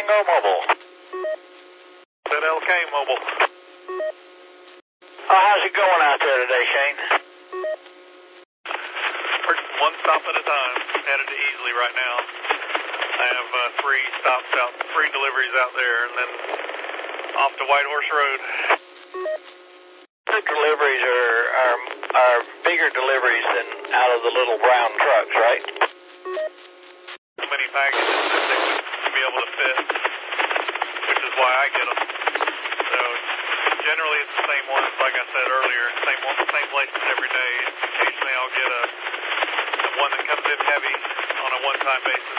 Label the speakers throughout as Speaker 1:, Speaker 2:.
Speaker 1: Tango Mobile.
Speaker 2: Said LK Mobile.
Speaker 1: Oh, how's it going out there today, Shane?
Speaker 2: One stop at a time. Headed to Easley right now. I have 3 stops out, 3 deliveries out there, and then off to White Horse Road.
Speaker 1: The deliveries are bigger deliveries than out of the little brown trucks, right?
Speaker 2: So many packages that they would be able to fit, which is why I get them. So generally it's the same ones, like I said earlier, same places every day. Occasionally I'll get a one that comes in heavy on a one-time basis.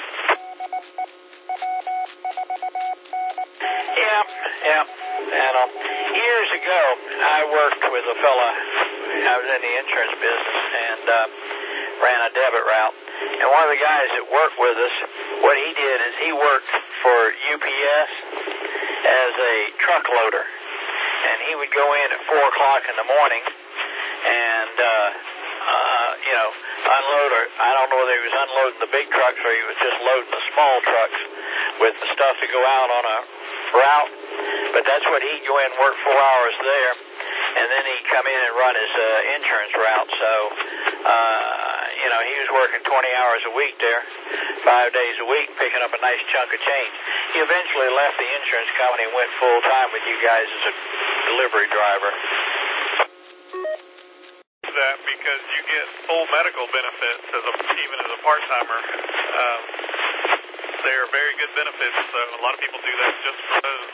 Speaker 1: Yeah. And years ago, I worked with a fella. I was in the insurance business and ran a debit route. And one of the guys that worked with us, what he did is he worked for UPS as a truck loader. And he would go in at 4 o'clock in the morning and, unload, or I don't know whether he was unloading the big trucks or he was just loading the small trucks with the stuff to go out on a route. But that's what he'd go in and work 4 hours there, and then he'd come in and run his insurance route. So, he was working 20 hours a week there, 5 days a week, picking up a nice chunk of change. He eventually left the insurance company and went full-time with you guys as a delivery driver.
Speaker 2: That because you get full medical benefits even as a part-timer. They are very good benefits, so a lot of people do that just for those.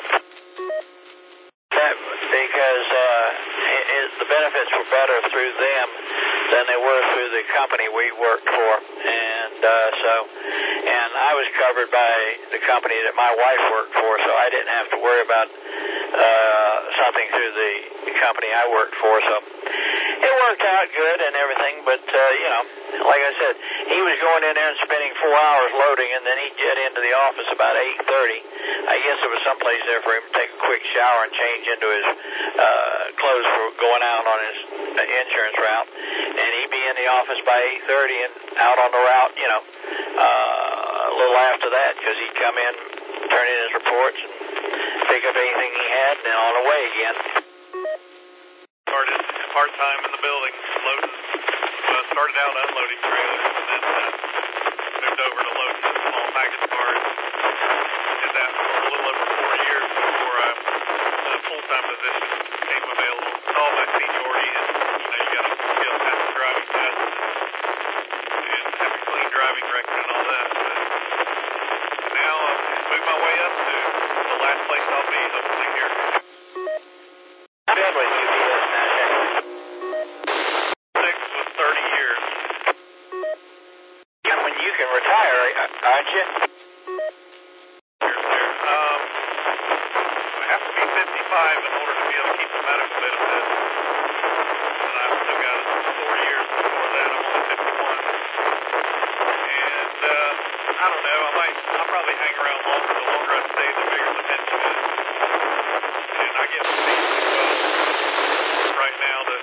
Speaker 1: Because the benefits were better through them than they were through the company we worked for, and I was covered by the company that my wife worked for, so I didn't have to worry about something through the company I worked for. So it worked out good and everything, but like I said, he was going in there and spending 4 hours loading, and then he'd get into the office about 8:30. I guess there was someplace there for him to take a quick shower and change into his clothes for going out on his insurance route, and he'd be in the office by 8:30 and out on the route, a little after that, because he'd come in, turn in his reports, and pick up anything he had, and then on the way again.
Speaker 2: Started part-time in the building, started out unloading trailers, and then moved over to loading the small package cars. Did that for a little over 4 years before a full-time position became available. With all my seniority, and you got to be able to pass the driving test and have a clean driving record and all that. But now I've moved my way up to the last place I'll be, hopefully here.
Speaker 1: I've been with UPS now, Shane.
Speaker 2: 6 was 30 years.
Speaker 1: When you can retire, aren't you?
Speaker 2: I have to be 55 in order to be able to keep the medical benefits. And I've still got 4 years before that. I'm only 51. And I don't know. I'll probably hang around longer. The longer I stay, the bigger the pension is. And I get paid well right now that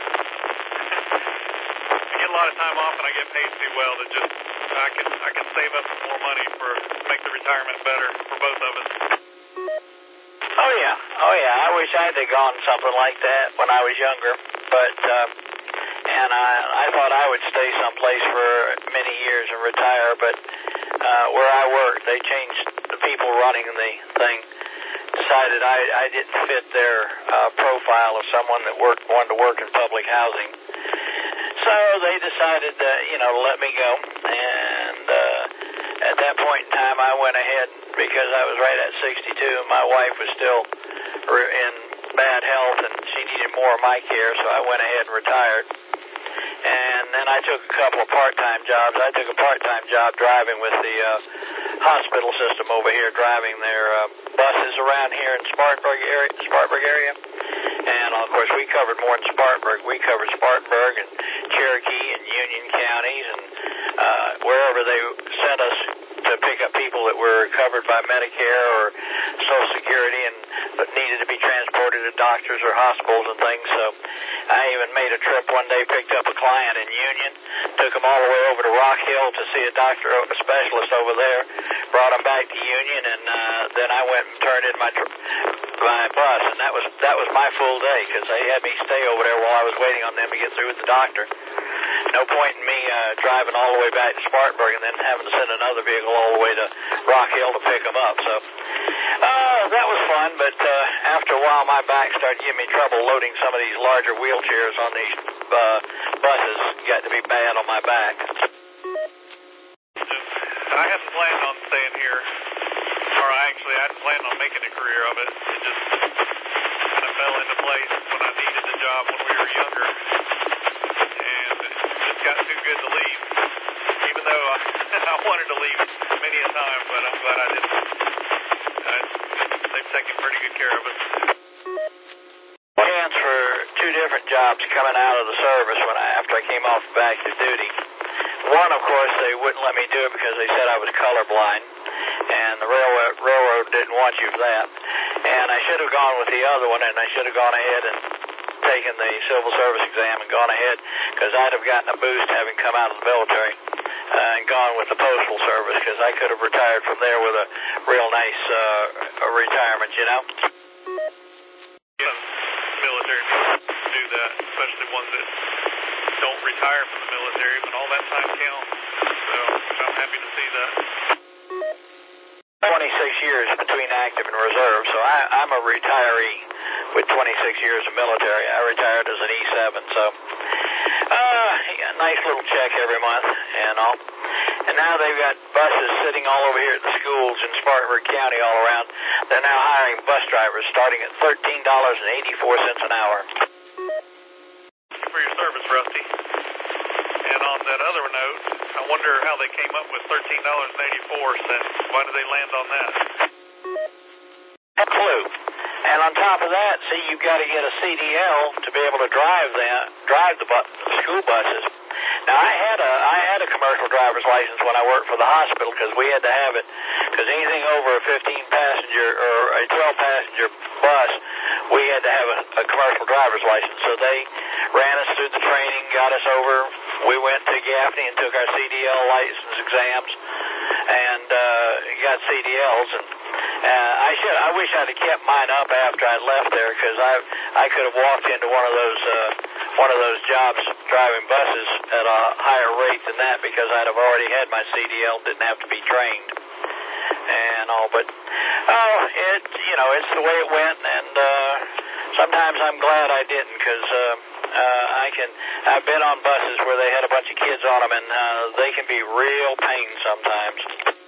Speaker 2: I get a lot of time off and I get paid too well that just I can save up some more money to make the retirement better for both of us.
Speaker 1: Oh yeah. I wish I had gone something like that when I was younger, but and I thought I would stay someplace for many years and retire, but where I worked, they changed the people running the thing. Decided I didn't fit their profile of someone that wanted to work in public housing. So they decided to let me go, and at that point in time I went ahead, because I was right at 62 and my wife was still in bad health and she needed more of my care, so I went ahead and retired. And then I took a couple of part-time jobs. I took a part-time job driving with the hospital system over here, driving their buses around here in Spartanburg area. And, of course, we covered more than Spartanburg. We covered Spartanburg and Cherokee and Union counties and wherever they sent us to pick up people that were covered by Medicare or Social Security but needed to be transported to doctors or hospitals and things. So I even made a trip one day, picked up a client in Union, took him all the way over to Rock Hill to see a doctor, a specialist over there, brought him back to Union, and then I went and turned in my bus, and that was my full day because they had me stay over there while I was waiting on them to get through with the doctor. No point in me driving all the way back to Spartanburg and then having to send another vehicle all the way to Rock Hill to pick them up. So that was fun, but after a while my back started giving me trouble loading some of these larger wheelchairs on these buses. Got to be bad on my back.
Speaker 2: I hadn't planned on staying here, or I hadn't planned on making a career of it. It just kind of fell into place when I needed the job when we were younger. And it just got too good to leave, even though I wanted to leave many a time, but I'm glad I didn't. They've taken pretty good care of us.
Speaker 1: Chance for 2 different jobs coming out of the service after I came off of active duty. One, of course, they wouldn't let me do it because they said I was colorblind, and the railroad didn't want you for that. And I should have gone with the other one, and I should have gone ahead and taken the civil service exam and gone ahead because I'd have gotten a boost having come out of the military and gone with the postal service because I could have retired from there with a real nice retirement, you know.
Speaker 2: Yeah, military do that, especially ones that don't retire from the military, but all that time counts. So I'm happy to see that.
Speaker 1: 26 years between active and reserve, so I'm a retiree with 26 years of military. I retired as an E7, so nice little check every month and all. And now they've got buses sitting all over here at the schools in Spartanburg County all around. They're now hiring bus drivers starting at $13.84 an hour.
Speaker 2: For your service, Rusty. And on that other note, I wonder how they came up with $13.84. Why did they land on that?
Speaker 1: No clue. And on top of that, see, you've got to get a CDL to be able to drive the school buses. Now, I had a commercial driver's license when I worked for the hospital because we had to have it because anything over a 15-passenger or a 12-passenger bus, we had to have a commercial driver's license. So they ran us through the training, got us over. We went to Gaffney and took our CDL license exams and got CDLs. And I wish I'd have kept mine up after I left there because I could have walked into one of those jobs driving buses at a higher rate than that because I'd have already had my CDL, didn't have to be trained and all. But it's the way it went, and sometimes I'm glad I didn't because I've been on buses where they had a bunch of kids on them, and they can be real pain sometimes.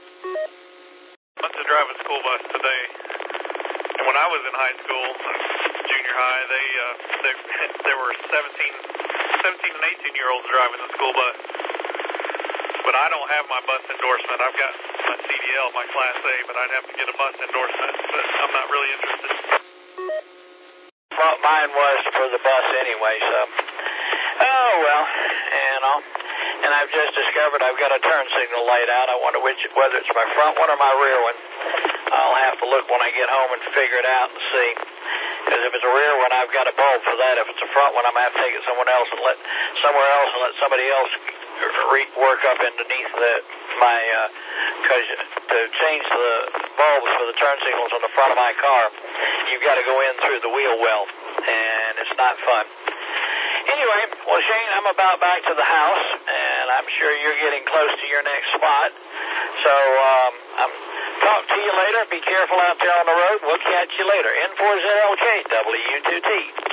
Speaker 2: I went to drive a school bus today, and when I was in high school, junior high, there were 17 and 18-year-olds driving the school bus. But I don't have my bus endorsement. I've got my CDL, my Class A, but I'd have to get a bus endorsement. But I'm not really interested.
Speaker 1: Well, mine was for the bus anyway, so. Oh, well, and I've just discovered I've got a turn signal light out. I wonder whether it's my front one or my rear one. I'll have to look when I get home and figure it out and see. Because if it's a rear one, I've got a bulb for that. If it's a front one, I'm going to have to take it somewhere else and let somebody else work up underneath because to change the bulbs for the turn signals on the front of my car, you've got to go in through the wheel well, and it's not fun. Anyway, well, Shane, I'm about back to the house, and I'm sure you're getting close to your next spot. So talk to you later. Be careful out there on the road. We'll catch you later. N4ZLK, W2T.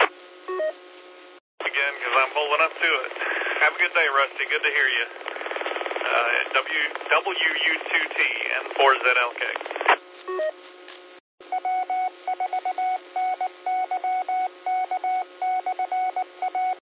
Speaker 2: Again, because I'm holding up to it. Have a good day, Rusty. Good to hear you. WU2T, N4ZLK.